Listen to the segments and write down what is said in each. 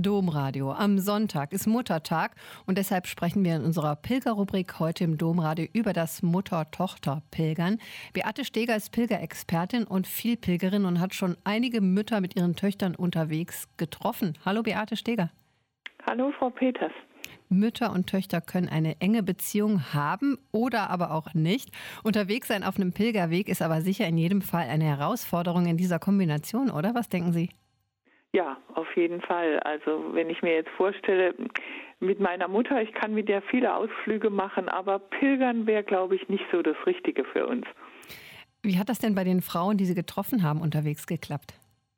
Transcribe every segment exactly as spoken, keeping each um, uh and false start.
Domradio. Am Sonntag ist Muttertag und deshalb sprechen wir in unserer Pilgerrubrik heute im Domradio über das Mutter-Tochter-Pilgern. Beate Steger ist Pilgerexpertin und Vielpilgerin und hat schon einige Mütter mit ihren Töchtern unterwegs getroffen. Hallo Beate Steger. Hallo Frau Peters. Mütter und Töchter können eine enge Beziehung haben oder aber auch nicht. Unterwegs sein auf einem Pilgerweg ist aber sicher in jedem Fall eine Herausforderung in dieser Kombination, oder? Was denken Sie? Ja, auf jeden Fall. Also wenn ich mir jetzt vorstelle, mit meiner Mutter, ich kann mit der viele Ausflüge machen, aber Pilgern wäre, glaube ich, nicht so das Richtige für uns. Wie hat das denn bei den Frauen, die Sie getroffen haben, unterwegs geklappt?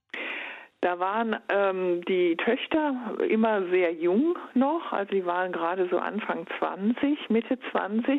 Da waren ähm, die Töchter immer sehr jung noch, also die waren gerade so Anfang zwanzig, Mitte zwanzig.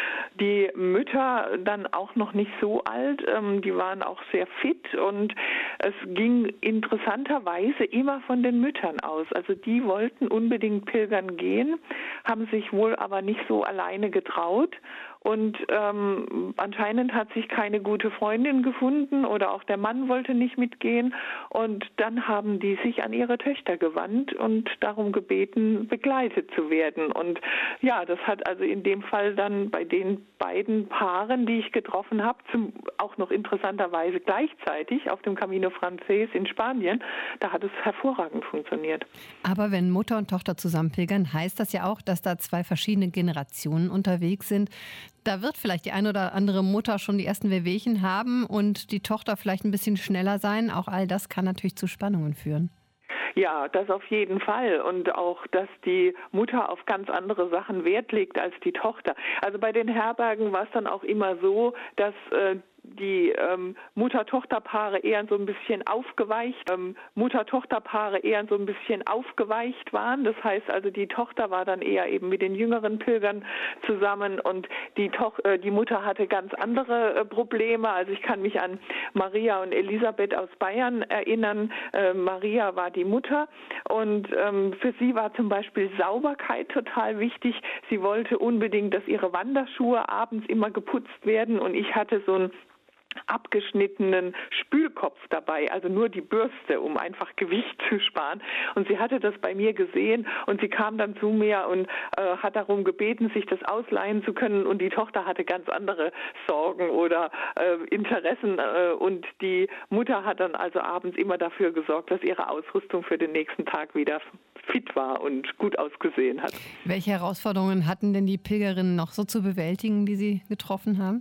Die Mütter dann auch noch nicht so alt, ähm, die waren auch sehr fit und es ging interessanterweise immer von den Müttern aus. Also die wollten unbedingt pilgern gehen, haben sich wohl aber nicht so alleine getraut. Und ähm, anscheinend hat sich keine gute Freundin gefunden oder auch der Mann wollte nicht mitgehen. Und dann haben die sich an ihre Töchter gewandt und darum gebeten, begleitet zu werden. Und ja, das hat also in dem Fall dann bei den beiden Paaren, die ich getroffen habe, zum, auch noch interessanterweise gleichzeitig auf dem Camino Frances in Spanien, da hat es hervorragend funktioniert. Aber wenn Mutter und Tochter zusammen pilgern, heißt das ja auch, dass da zwei verschiedene Generationen unterwegs sind. Da wird vielleicht die eine oder andere Mutter schon die ersten Wehwehchen haben und die Tochter vielleicht ein bisschen schneller sein. Auch all das kann natürlich zu Spannungen führen. Ja, das auf jeden Fall. Und auch, dass die Mutter auf ganz andere Sachen Wert legt als die Tochter. Also bei den Herbergen war es dann auch immer so, dass äh, die ähm, Mutter-Tochter-Paare eher so ein bisschen aufgeweicht, ähm, Mutter-Tochter-Paare eher so ein bisschen aufgeweicht waren. Das heißt also, die Tochter war dann eher eben mit den jüngeren Pilgern zusammen und die, Toch- äh, die Mutter hatte ganz andere äh, Probleme. Also ich kann mich an Maria und Elisabeth aus Bayern erinnern. Äh, Maria war die Mutter und ähm, für sie war zum Beispiel Sauberkeit total wichtig. Sie wollte unbedingt, dass ihre Wanderschuhe abends immer geputzt werden und ich hatte so ein abgeschnittenen Spülkopf dabei, also nur die Bürste, um einfach Gewicht zu sparen. Und sie hatte das bei mir gesehen und sie kam dann zu mir und äh, hat darum gebeten, sich das ausleihen zu können. Und die Tochter hatte ganz andere Sorgen oder äh, Interessen. Äh, und die Mutter hat dann also abends immer dafür gesorgt, dass ihre Ausrüstung für den nächsten Tag wieder fit war und gut ausgesehen hat. Welche Herausforderungen hatten denn die Pilgerinnen noch so zu bewältigen, die Sie getroffen haben?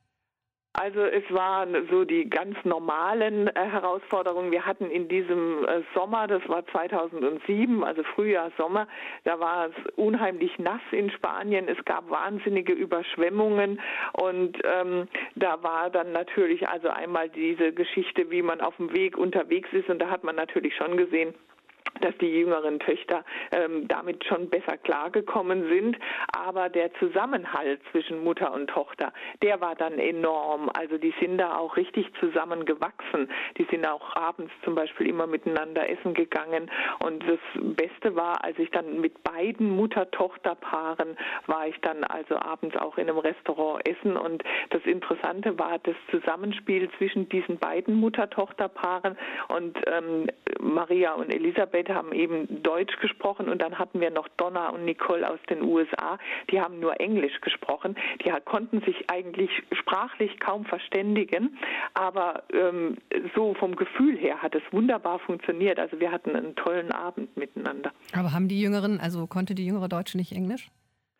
Also es waren so die ganz normalen äh, Herausforderungen. Wir hatten in diesem äh, Sommer, das war zweitausendsieben, also Frühjahr, Sommer, da war es unheimlich nass in Spanien. Es gab wahnsinnige Überschwemmungen und ähm, da war dann natürlich also einmal diese Geschichte, wie man auf dem Weg unterwegs ist und da hat man natürlich schon gesehen, dass die jüngeren Töchter ähm, damit schon besser klargekommen sind. Aber der Zusammenhalt zwischen Mutter und Tochter, der war dann enorm. Also die sind da auch richtig zusammengewachsen. Die sind auch abends zum Beispiel immer miteinander essen gegangen. Und das Beste war, als ich dann mit beiden Mutter-Tochter-Paaren war ich dann also abends auch in einem Restaurant essen. Und das Interessante war das Zusammenspiel zwischen diesen beiden Mutter-Tochter-Paaren und ähm, Maria und Elisabeth haben eben Deutsch gesprochen und dann hatten wir noch Donna und Nicole aus den U S A, die haben nur Englisch gesprochen. Die konnten sich eigentlich sprachlich kaum verständigen, aber ähm, so vom Gefühl her hat es wunderbar funktioniert. Also wir hatten einen tollen Abend miteinander. Aber haben die Jüngeren, also konnte die jüngere Deutsche nicht Englisch?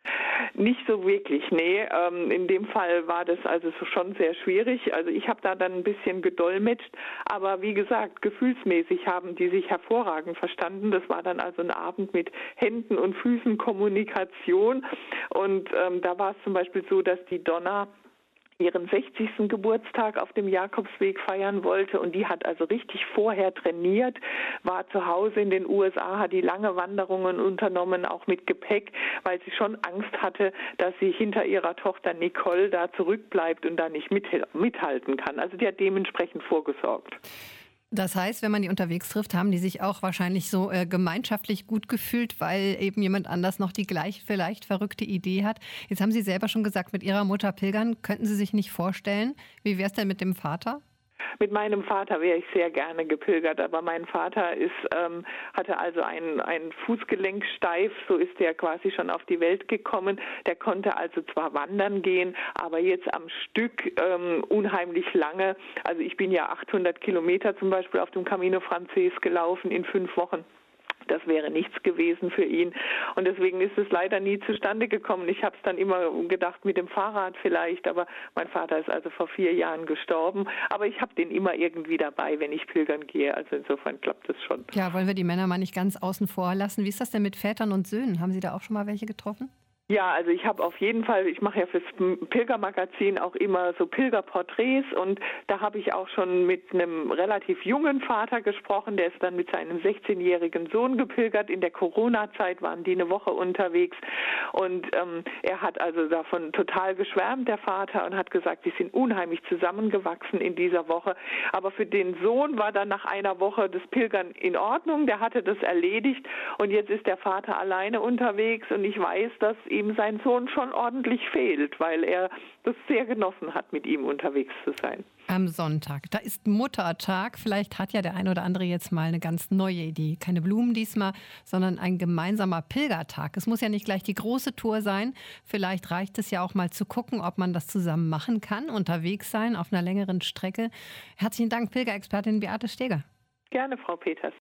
Nicht so wirklich, nee. Ähm, in dem Fall war das also schon sehr schwierig. Also ich habe da dann ein bisschen gedolmetscht, aber wie gesagt, gefühlsmäßig haben die sich hervorragend verstanden. Das war dann also ein Abend mit Händen und Füßen Kommunikation und ähm, da war es zum Beispiel so, dass die Donna ihren sechzigsten Geburtstag auf dem Jakobsweg feiern wollte und die hat also richtig vorher trainiert, war zu Hause in den U S A, hat die lange Wanderungen unternommen, auch mit Gepäck, weil sie schon Angst hatte, dass sie hinter ihrer Tochter Nicole da zurückbleibt und da nicht mithalten kann. Also die hat dementsprechend vorgesorgt. Das heißt, wenn man die unterwegs trifft, haben die sich auch wahrscheinlich so äh, gemeinschaftlich gut gefühlt, weil eben jemand anders noch die gleich vielleicht verrückte Idee hat. Jetzt haben Sie selber schon gesagt, mit Ihrer Mutter pilgern könnten Sie sich nicht vorstellen. Wie wäre es denn mit dem Vater? Mit meinem Vater wäre ich sehr gerne gepilgert, aber mein Vater ist, ähm, hatte also ein, ein Fußgelenk steif, so ist er quasi schon auf die Welt gekommen. Der konnte also zwar wandern gehen, aber jetzt am Stück ähm, unheimlich lange. Also ich bin ja achthundert Kilometer zum Beispiel auf dem Camino Frances gelaufen in fünf Wochen. Das wäre nichts gewesen für ihn. Und deswegen ist es leider nie zustande gekommen. Ich habe es dann immer gedacht, mit dem Fahrrad vielleicht, aber mein Vater ist also vor vier Jahren gestorben. Aber ich habe den immer irgendwie dabei, wenn ich pilgern gehe. Also insofern klappt es schon. Ja, wollen wir die Männer mal nicht ganz außen vor lassen. Wie ist das denn mit Vätern und Söhnen? Haben Sie da auch schon mal welche getroffen? Ja, also ich habe auf jeden Fall, ich mache ja fürs Pilgermagazin auch immer so Pilgerporträts und da habe ich auch schon mit einem relativ jungen Vater gesprochen, der ist dann mit seinem sechzehnjährigen Sohn gepilgert. In der Corona-Zeit waren die eine Woche unterwegs und ähm, er hat also davon total geschwärmt, der Vater, und hat gesagt, die sind unheimlich zusammengewachsen in dieser Woche. Aber für den Sohn war dann nach einer Woche das Pilgern in Ordnung, der hatte das erledigt und jetzt ist der Vater alleine unterwegs und ich weiß, dass ihm sein Sohn schon ordentlich fehlt, weil er das sehr genossen hat, mit ihm unterwegs zu sein. Am Sonntag, da ist Muttertag. Vielleicht hat ja der ein oder andere jetzt mal eine ganz neue Idee. Keine Blumen diesmal, sondern ein gemeinsamer Pilgertag. Es muss ja nicht gleich die große Tour sein. Vielleicht reicht es ja auch mal zu gucken, ob man das zusammen machen kann, unterwegs sein auf einer längeren Strecke. Herzlichen Dank, Pilgerexpertin Beate Steger. Gerne, Frau Peters.